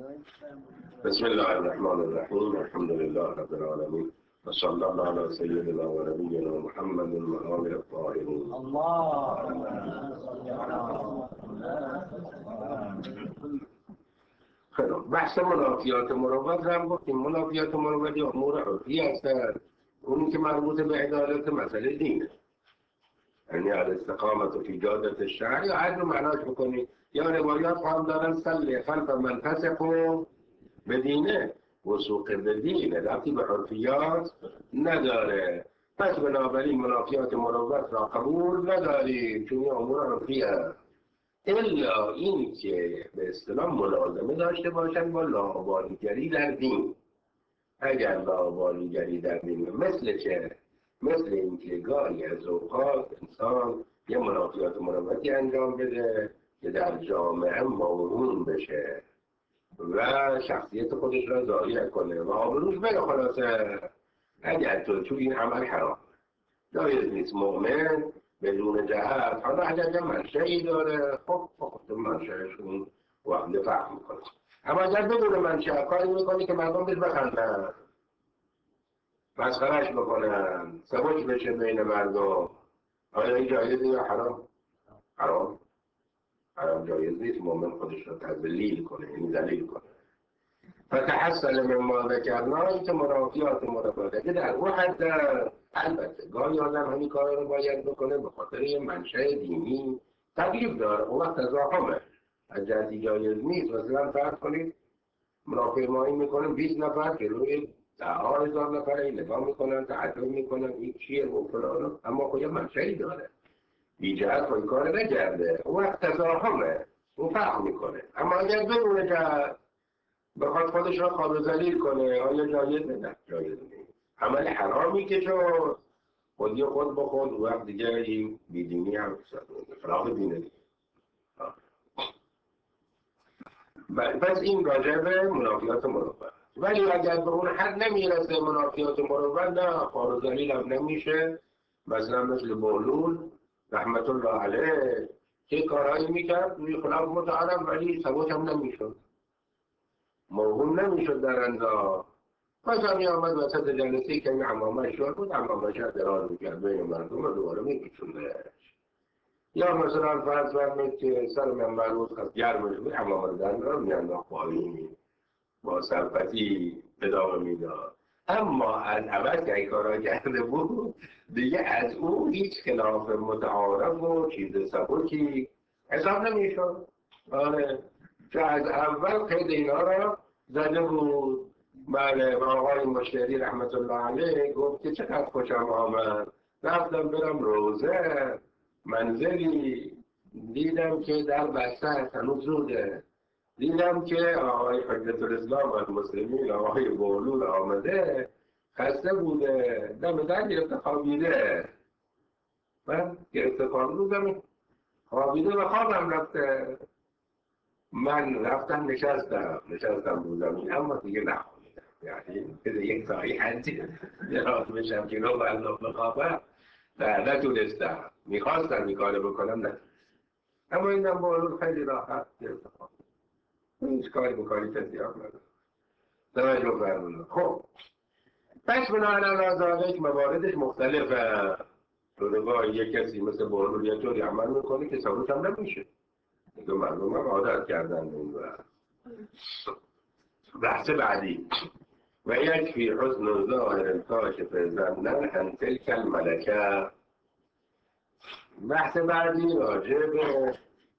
بسم الله الرحمن الرحیم. الحمد لله رب العالمین و صلی الله علی سیدنا و نبینا محمد و آله الطاهرین. خیلی بحث منافیات مروت رو هم گفتیم. منافیات مروت امور عرفی هستند، اونی که مربوط به عدالت مسئله دینه، یعنی الاستقامت فی جادة الشرع، یا هر رو معناش بکنید. یا روایات هم دارن صلی خلف من فسق به دینه، وثوق به دینه، ربطی به عرفیات نداره. پس بنابراین منافیات مروت را قبول نداریم، چون این امور عرفی هست، الا این که به اصطلاح ملازمه داشته باشن با لاابالیگری در دین. اگر لاابالیگری در دین مثل چه؟ مثل اینکه گاهی از اوقات انسان یه منافیات مروتی انجام بده که در جامعه موهوم بشه و شخصیت خودش را ضایع کنه و آبروش بره. خلاصه اگر تو این عمل حرام، جایز نیست مؤمن بدون جهت، حالا اگر منشأی داره خب تو منشأشون وقت فهم میکنه. اما اگر بدون منشأ کاری میکنی که مردم بهش بخندن، مسخرهش بکنن، سبک بشه بین مردم، آیا این جایز یا حرام؟ حرام. حرام جایز نیست مؤمن خودش رو تذلیل کنه، یعنی ذلیل کنه. فتحصل مما ذکرنا، این که منافیات مروته که در اون حد، البته گاهی آدم همین کار رو باید بکنه به خاطر یه منشأ دینی تکلیف داره، اون وقت تضاهمه، از جهتی جایز نیست. مثلا فرض کنید راهپیمایی میکنن 20 نفر که روی 10,000 نفر این نگاه میکنن، تعجب میکنن این چیه و فلان، اما خود منشأی داره، بی جهت خود کار نکرده، اون وقت تضاهمه، اون فرق میکنه. اما اگر بدون جهت بخواد خودش را خواب ذلیل کنه، آیا جایزه؟ نه جایز نیست. عمل حرامی که چون خودی خود با خود و وقت دیگه این بیدینی هم خلاف دینه دیگه. پس این راجع به منافیات مروت. ولی اگر به اون حد نمیرسه منافیات مروت، نه خواب ذلیل هم نمیشه. مثلا مثل بولول رحمت الله علیه که کارهایی میکرد روی خلاف متعارف، ولی ثبات هم نمیشد، موهوم نمیشد در انداز. پس همی آمد وسط جلسه که این عمامه شد بود، عمامه شد دراز میکرد بین مردم و دوباره میکشوندش. یا مثلا فرض فرمید که سر منبر بود خواست گرمش بود، عمامه زن را میانداخت پایین، با سرپتی ادامه میداد. اما از عوض که این کارا کرده بود دیگه از اون هیچ خلاف متعارف و چیز سبکی حساب نمیشد. آره، که از اول قید اینا را زده بود. بله، و آقای مشتری رحمت الله علیه گفت که چقدر خوشم آمد، رفتم برم روزه منزلی، دیدم که در بسته است، هنوز زوده، دیدم که آقای حجت الاسلام المسلمین آقای بولول آمده، خسته بوده، دم در گرفته خوابیده. من گرفته خوابیده و خوابم رفته. من رفتم نشستم رو زمین، اما دیگه نخوابیدم، یعنی که یک سایی حدی دراز بشم که رو بردم بخوابم نتونستم. میخواستم این کار بکنم نه، اما اینم بولول خیلی راحت گرفته خوابیده، هیچ کاری بکنی کسی هم نداره. توجه فرمونه. خب پس بنابراین از آدش مواردش مختلفه. رودگاه یک کسی مثل بولول یه طوری عمل میکنه که ثابت هم نمیشه، دیگه مردم هم عادت کردن این. و بحث بعدی و یکفی حسن ظاهر کاشف ظنا عن تلک الملکه. بحث بعدی راجع به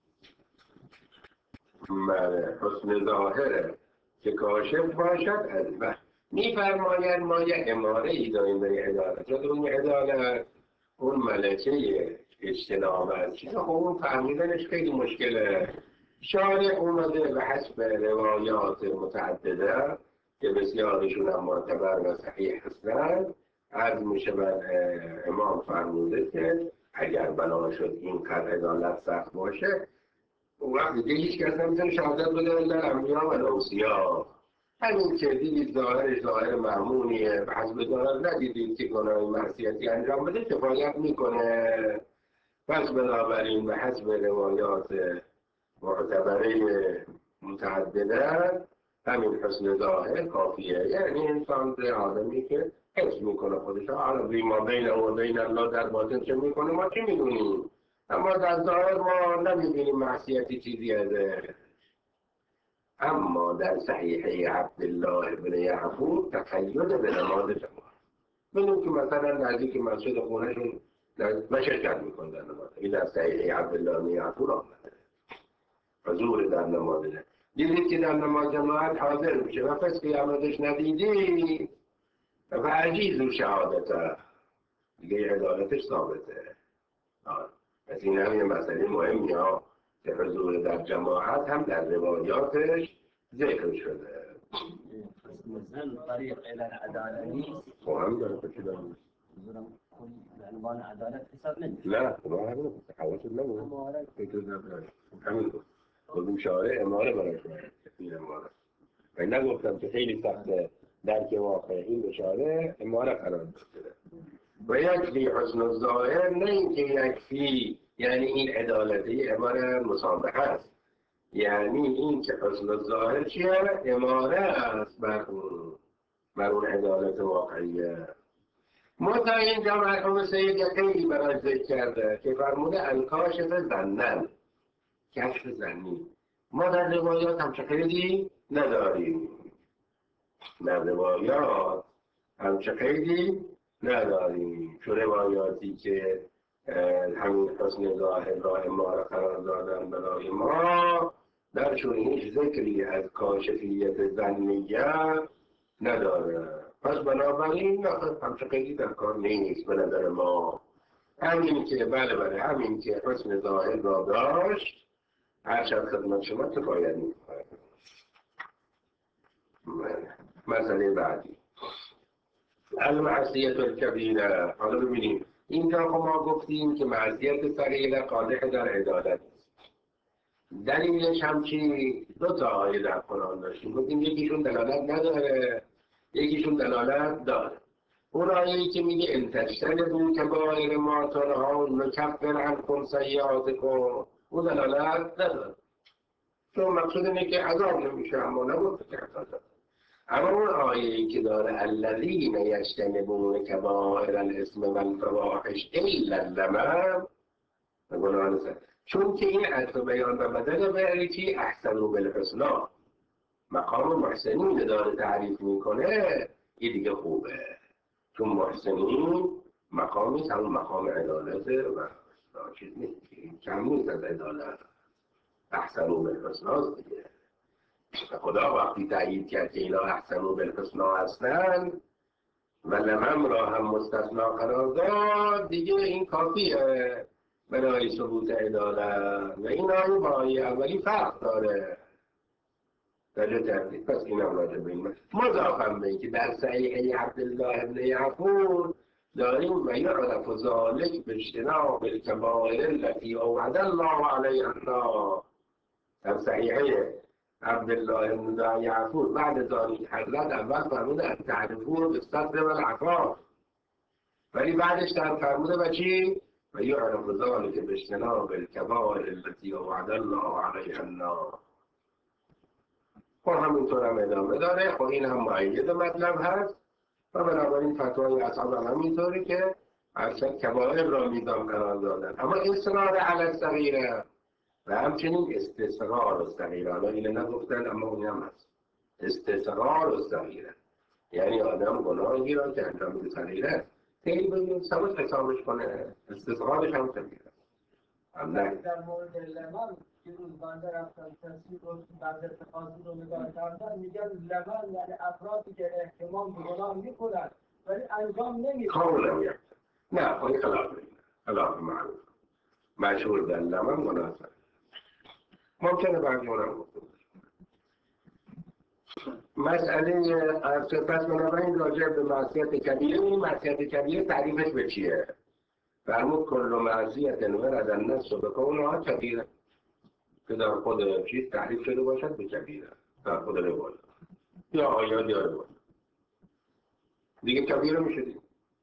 حسن ظاهره که کاشف باشد از بحث. میفرماید ما یک اماره ای داریم به عدالت، اون عدالت اون ملکه اجتناب از چیزا، خب اون فهمیدنش خیلی مشکله. شارع اومده به حسب روایات متعدده که بسیارشون هم معتبر و صحیح هستند، عرض میشه بر امام فرموده که اگر بنا شد این قدر عدالت سخت باشه، اون وقت دیگه هیچ کس نمیتونه شهادت بده الا الانبیا و الاوصیا. همین که دیدید ظاهرش ظاهر معمونیه، به حسب ظاهر ندیدید که گناه معصیتی انجام بده، کفایت میکنه. پس بنابراین به حسب روایات معتبره متعدده همین حسن ظاهر کافیه. یعنی انسان به آدمی که حس میکنه خودش حالا ما بین و بین الله در باطن چه میکنه ما چه میدونیم، اما در ظاهر ما نمیبینیم معصیتی چیزی ازه. اما در صحیحه عبدالله بن یعفور تقید به نماز جماعت. ببینیم که مثلا نزدیک مسجد خونهشون من شرکت میکنه در نماز. این در صحیحه عبدالله بن یعفور آمده حضور در نماز. دیدید که در نماز جماعت حاضر میشه و پس قیامتش ندیدی و عجیز و شهادته دیگه عدالتش ثابته. پس این هم یه مسئله مهمی ها که حضور در جماعت هم در روایاتش ذکر شده. مثلا طریق الى العدالة نیست. هم داره کچی داریم حضورم کل عنوان عدالت حساب نمیشه. نه ما همین بود حواست نبود فکر نبود همین بود خودم شاره اماره براش این اماره و نگفتم که خیلی سخته درک واقع این بشاره اماره قرار بسته و یکفی حسن الظاهر نه اینکه یکفی یعنی این عدالتی اماره مسابقه است، یعنی این که حسن الظاهر چیه؟ اماره است بر اون عدالت واقعیه. ما تا اینجا مرحوم سید خیلی براش ذکر کرده که فرموده الکاشف زنن، کشف زنی. ما در روایات همچه خیلی نداریم، در روایات همچه خیلی نداریم. چون روایاتی که همین حسن ظاهر راه ما را قرار دادن برای ما درشون هیچ ذکری از کاشفیت زنیه نداره. پس بنابراین همچه خیلی در کار نیست به نظر ما. همین که بله همین که حسن ظاهر را داشت هر شب خدمت شما که باید میکنه. مسئله بعدی المعصیت الکبیره. حالا ببینیم اینجا ما گفتیم که معصیت صغیره قادح در عدالت است. دلیلش هم چی؟ دو تا آیه در قرآن داشتیم، گفتیم یکیشون دلالت نداره یکیشون دلالت داره. اون آیه‌ای که میگه ان تجتنبوا کبائر ما تنهون نکفر عنکم سیئاتکم اون دلالت نداره، چون مقصود اینه که عذاب نمیشه، اما نگفته که عذاب. اما اون آیه‌ای که داره الذین یجتنبون کبائر الاثم والفواحش الا اللمم گناهان سر، چون که این عطف بیان و بدل به چی احسنوا بالحسنی مقام محسنین داره تعریف میکنه، این دیگه خوبه. چون محسنین مقامی همون مقام عدالته و چیز نیست کم نیست از عدالت. احسنوا بالحسنی دیگه خدا وقتی تأیید کرد که اینا احسنوا بالحسنی هستن و لمم را هم مستثنا قرار داد دیگه این کافیه برای ثبوت عدالت. و این آیه با آیه اولی فرق داره در تردید. پس این هم راجع به این مضافم به این که در صحیحه عبدالله بن یعفور داریم و یعرف ذلک باجتناب الکبائر التي اوعد الله علیها النار. در صحیحه عبدالله بن یعفور بعد ذلك حضرت اول فرموده ان تعرفوه بالستر والعفاف، ولی بعدش در فرموده و چی؟ و یعرف ذلک باجتناب الکبائر التي اوعد الله علیها النار. خب همینطور هم ادامه داره. خب این هم معید مطلب هست و بنابراین فتوای اصحاب هم همینطوره که اصلا کبائر را میزان قرار دادن. اما اصرار علی الصغیره و همچنین استصغار الصغیره، حالا اینو نگفتن اما اون هم هست استصغار الصغیره، یعنی آدم گناهی را که انجام میده صغیره خیلی بگیم سمت حسابش کنه، استصغارش هم صغیره. در مورد لمن که روز بنده رفتن تصویر رو بعد اتخاذی رو نگاه کردن میگن لمن یعنی افرادی که احتمال به گناه میکنن ولی انجام نمیدن. قولا یکتن نه خواهی خلاف معروف مشهور در لمن مناسب ممکنه برگونم گفتم. مسئله پس بنابراین راجع به معصیت کبیره، این معصیت کبیره تعریفش به چیه؟ فرمود کل معصیت ورد النص بکونها کبیره که در خود چیز تعریف شده باشد به کبیره در خود روایت یا آیات یا روایت دیگه کبیره میشه دیگه.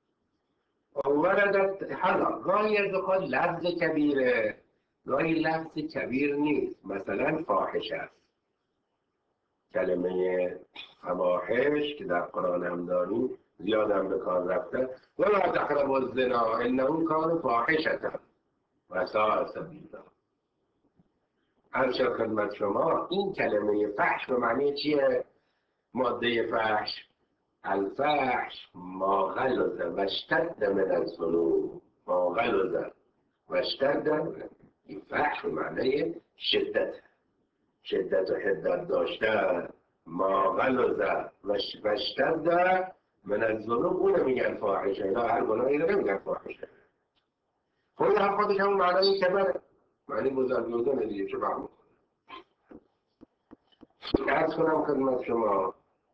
وردت حالا گاهی از اوقات لفظ کبیره گاهی لفظ کبیر نیست، مثلا فاحش است. کلمه فواحش که در قرآن هم داریم زیاد هم به کار رفته ولا تقربوا الزنا انه کان فاحشة و ساء سبیلا. عرض شد خدمت شما این کلمه فحش به معنی چیه؟ ماده فحش الفحش ما غلظ و اشتد من الذنوب. ما غلظ و اشتد، این فحش به معنی شدت و حدت داشته. ما غلظ و اشتد من الذنوب اون میگن فاحشه. اینا هر گناهی رو نمیگن فاحشه. خود هم خودش همون معنی کبره، معنی بزرگوزنه دیگه. چه فهم ارز کنم خدمت شما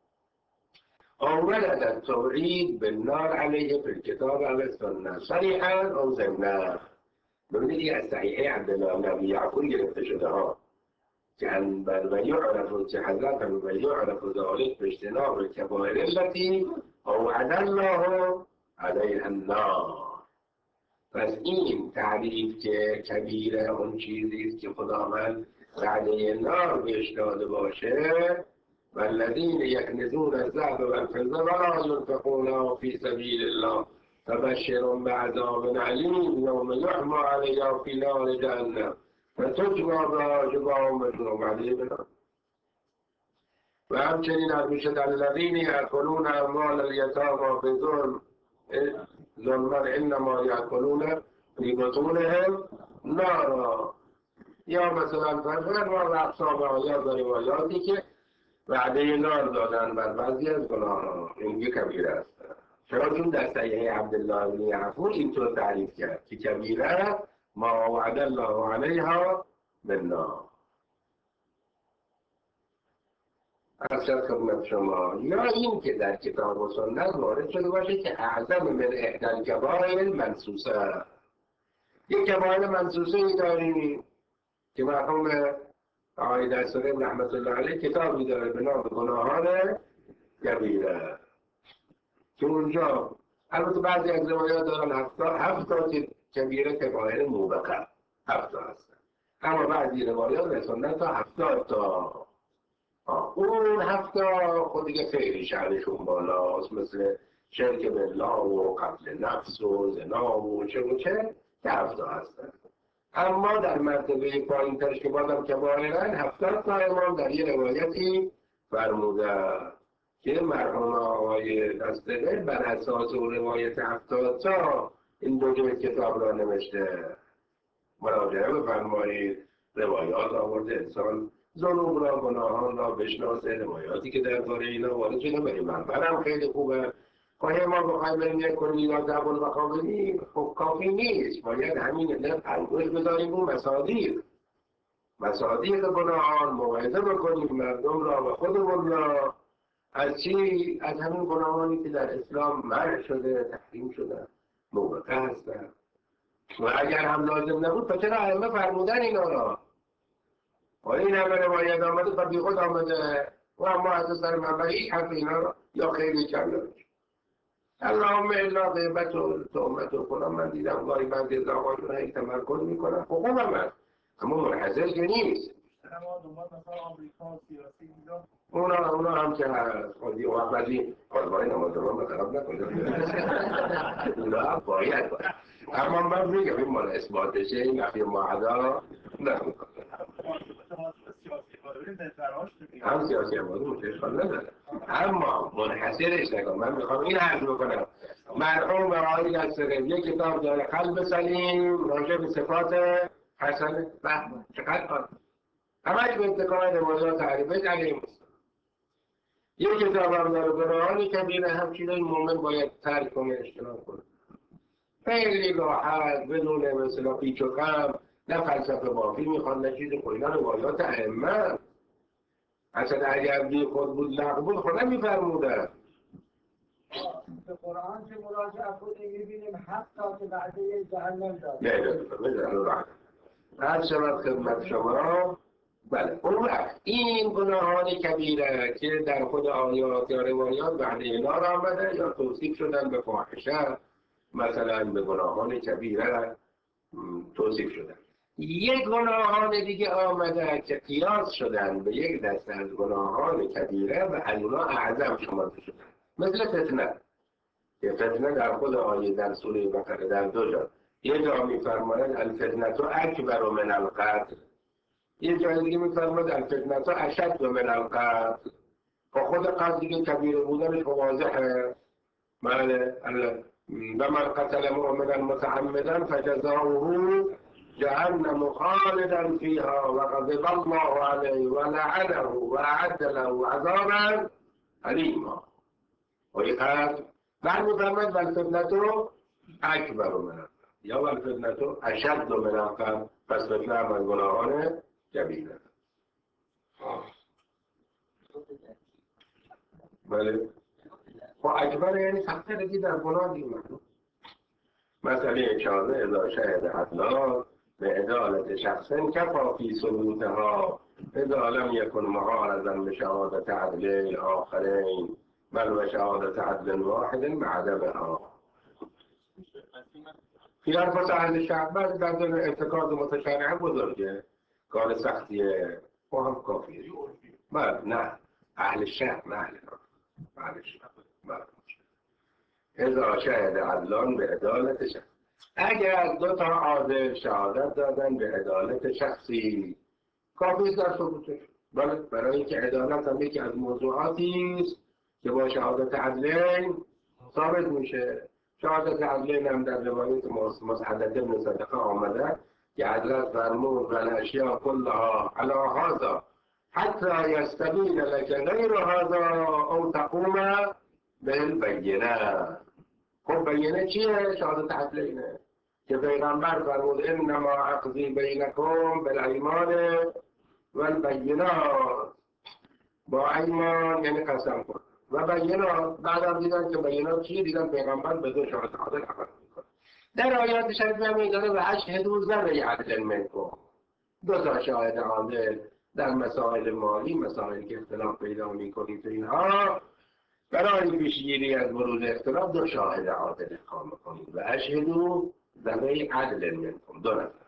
اول التوحید بالنار علیه فی الکتاب و السنه صریحا او ضمنا. ببینید از صحیحه عبدالله نبی یعقوب گرفته شده ها که و یعرف که حضرت و یعرف ذلك باجتناب الکبائر التي اوعد الله علیها النار. پس این تعریف که کبیره اون چیزی است که خداوند وعده نار بهش داده باشه والذین یکنزون الذهب والفضة ولا ينفقونها في سبیل الله فبشرهم بعذاب علیم یوم یحمى علیها فی نار جهنم فتجزی بها جزاء مثل علیه بنا. و همچنین ارشد الذین یأکلون اموال الیتامی بظلم ظلما انما یأکلون فی بطونهم نارا. یا مثلا فرزن و اقسام یا روایاتی که وعده نار دادن بر بعضی از گناهان، این یه کبیره است. چرا؟ چون در صحیح عبدالله بن یعقوب اینطور تعریف کرد که کبیره ما وعد الله علیها بالنار. ارشد خدمت شما یا این که در کتاب و سنت وارد شده باشه که اعظم من احدی الکبائر منسوسه. یک کبائر منسوسه ای داریم که مرحوم آقای دستوری رحمت الله علیه کتابی داره به نام گناهان کبیره که اونجا البته بعضی از روایات دارن هفتا کبیره کبائر موبقه 70 هستن، اما بعضی روایات رسوندن تا 70 تا. اون 70 خود دیگه خیلی شأنشون بالاست، مثل شرک بالله و قتل نفس و زنا و چه و چه که 70 هستن. اما در مرتبه پایین ترش که بازم کبائرن 70 تا امام در یه روایتی فرموده که مرحوم آقای دستگیر بر اساس اون روایت 70 تا این دو جلد کتاب را نوشته. مراجعه بفرمایید، روایات آورده انسان ذنوب را گناهان را بشناسه، روایاتی که درباره اینا وارد شده برای منبرم خیلی خوبه. خواهی ما بخوایم بریم یک کنی یا زبان بخوابیم خب کافی نیست، باید همین علت انگوش بذاریم اون مصادیق گناهان، موعظه بکنیم مردم را و خودمون را از چی؟ از همین گناهانی که در اسلام منع شده، تحریم شده، موقع هستن و اگر هم لازم نبود پس چرا ائمه فرمودن اینا را؟ و این همه روایت آمده و بی خود آمده و اما از سر منبع هیچ حرف اینا را یا خیلی کم نمیشه. اللهم الا غیبت و تهمت و فلان من دیدم گاهی بعضی از آقایون هایی تمرکز میکنن حقوق هم هست اما منحصر که نیست. اونا هم که هست خودی و بعضی کاربای نمازمان به خراب نکنید اونا باید اما من میگم این مال اثباتشه این نفی معدا نمیکنه. هم سیاسی عبادی متشکل نداره اما منحصرش نکن. من میخوام این حرف بکنم مرحوم آقای دستگیر یک کتاب داره قلب سلیم راجع به صفات حسن بحمد چقدر کار همش به اتکای روایات تعریفه علیه مسلم. یک کتاب هم داره گناهان کبیره همچین این مومن باید ترک کنه اجتناب کنه خیلی راحت بدون مثلا پیچ و خم نه فلسفه بافی میخوان نه چیز خوینا روایات ائمه اصلا اگر بی خود بود لغو بود خود نمیفرمودن. به قرآن که مراجعه کنیم میبینیم حتی که بعده جهنم داره. نه هر شود خدمت شما. بله اون وقت این گناهان کبیره که در خود آیات یا روایات بعد نار آمده یا توصیف شدن به فاحشه مثلا به گناهان کبیره توصیف شدن یک گناهان دیگه آمده که قیاس شدن به یک دسته از گناهان کبیره و از اونا اعظم شمرده شدن، مثل فتنه. یه فتنه در خود آیه در سوره بقره در 2 جا، یه جا میفرماید الفتنه اکبر من القتل، یه جای دیگه میفرماید الفتنه اشد من القتل. با خود قتل دیگه کبیره بودنش واضحه. بله ومن قتل مؤمنا متعمدا فجزاؤه جهنم خالدا فيها وغضب الله عليه ولعنه واعد له عذابا علیما. ویقت بعد میفرماید والفتنة اکبر من القتل یا والفتنة اشد من القتل. پس فتنه هم از گناهان کبیره. بله خب اکبر یعنی سخته رگی در گناه دیگه. مسئله 14 اذا شهد عدلان به عدالت شخص کفا فی ثبوتها اذا لم یکن معارضا به شهادت عدلین آخرین بل و شهادت عدل واحد معدمها. فی الفاظ اهل شهر بعد در دل اعتقاد متشرع بزرگه کار سختیه و هم کافیه. بله نه اهل شهر نه اهل شهر. بله اذا شهد عدلان به عدالت شخص، اگر 2 تا عادل شهادت دادن به عدالت شخصی کافی در ثبوتش. بله برای اینکه عدالت هم یکی از موضوعاتی است که با شهادت عدلین ثابت میشه. شهادت عدلین هم در روایت مسعد بن صدقه آمده که حضرت فرمود و الاشیاء کلها علی هذا حتی یستبین لک غیر هذا او تقوم بالبینه. خب بینه چیه؟ شهادت عدلینه که پیغمبر فرمود انما اقضی بینکم بالایمان والبینات. با ایمان یعنی قسم کن و بینات. بعدم دیدن که بینات چیه؟ دیدن پیغمبر به 2 شهادت عادل عمل میکنه. در آیات شریف هم میگه و اشهدوا ذوی عدل منکم، 2 تا شاهد عادل در مسائل مالی، مسائلی که اختلاف پیدا میکنید اینها، برای پیشگیری از بروز اختلاف 2 شاهد عادل اقامه کنید و اشهدوا ذوی عدل منکم، 2 نفر.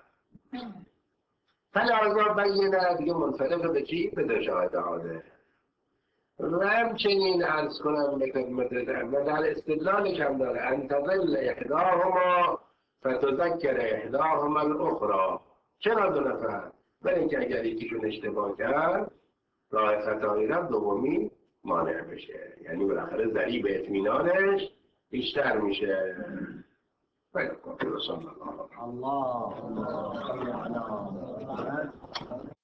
فلازم بینه دیگه منصرف به چی؟ به 2 شاهد عادل. و همچنین عرض کنم به خدمتتان و در استدلالش هم داره ان تضل احداهما فتذکر احداهما الاخرى. چرا 2 نفر؟ برای اینکه اگر یکیشون اشتباه کرد راه خطایی رفت دومی مانع بشه، یعنی بالاخره ضریب اطمینانش بیشتر میشه. خیلی خوب. الله